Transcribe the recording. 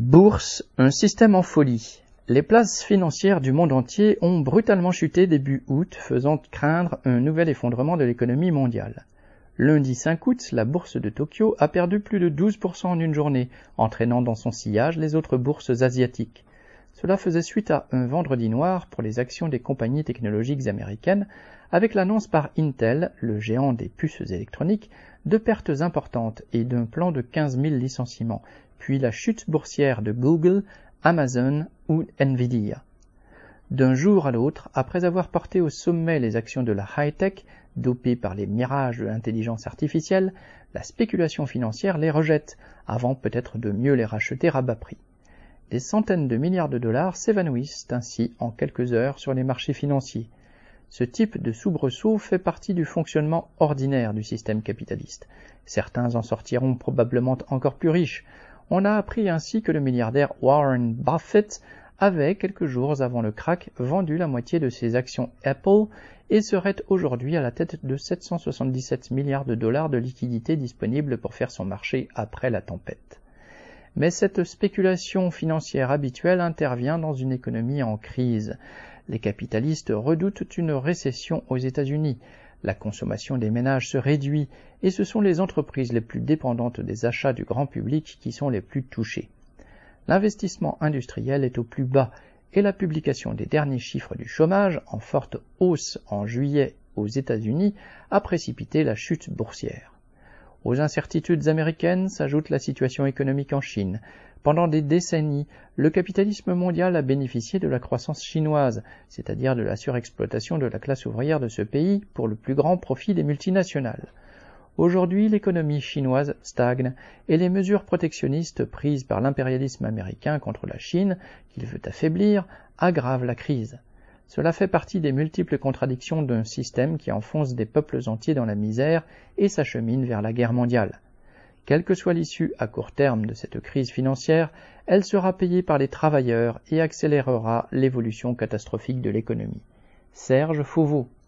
Bourse, un système en folie. Les places financières du monde entier ont brutalement chuté début août, faisant craindre un nouvel effondrement de l'économie mondiale. Lundi 5 août, la bourse de Tokyo a perdu plus de 12% en une journée, entraînant dans son sillage les autres bourses asiatiques. Cela faisait suite à un vendredi noir pour les actions des compagnies technologiques américaines, avec l'annonce par Intel, le géant des puces électroniques, de pertes importantes et d'un plan de 15 000 licenciements, puis la chute boursière de Google, Amazon ou Nvidia. D'un jour à l'autre, après avoir porté au sommet les actions de la high-tech, dopées par les mirages de l'intelligence artificielle, la spéculation financière les rejette, avant peut-être de mieux les racheter à bas prix. Des centaines de milliards de dollars s'évanouissent ainsi en quelques heures sur les marchés financiers. Ce type de soubresaut fait partie du fonctionnement ordinaire du système capitaliste. Certains en sortiront probablement encore plus riches. On a appris ainsi que le milliardaire Warren Buffett avait, quelques jours avant le krach, vendu la moitié de ses actions Apple et serait aujourd'hui à la tête de 777 milliards de dollars de liquidités disponibles pour faire son marché après la tempête. Mais cette spéculation financière habituelle intervient dans une économie en crise. Les capitalistes redoutent une récession aux États-Unis. La consommation des ménages se réduit et ce sont les entreprises les plus dépendantes des achats du grand public qui sont les plus touchées. L'investissement industriel est au plus bas et la publication des derniers chiffres du chômage, en forte hausse en juillet aux États-Unis, a précipité la chute boursière. Aux incertitudes américaines s'ajoute la situation économique en Chine. Pendant des décennies, le capitalisme mondial a bénéficié de la croissance chinoise, c'est-à-dire de la surexploitation de la classe ouvrière de ce pays pour le plus grand profit des multinationales. Aujourd'hui, l'économie chinoise stagne et les mesures protectionnistes prises par l'impérialisme américain contre la Chine, qu'il veut affaiblir, aggravent la crise. Cela fait partie des multiples contradictions d'un système qui enfonce des peuples entiers dans la misère et s'achemine vers la guerre mondiale. Quelle que soit l'issue à court terme de cette crise financière, elle sera payée par les travailleurs et accélérera l'évolution catastrophique de l'économie. Serge Fauveau.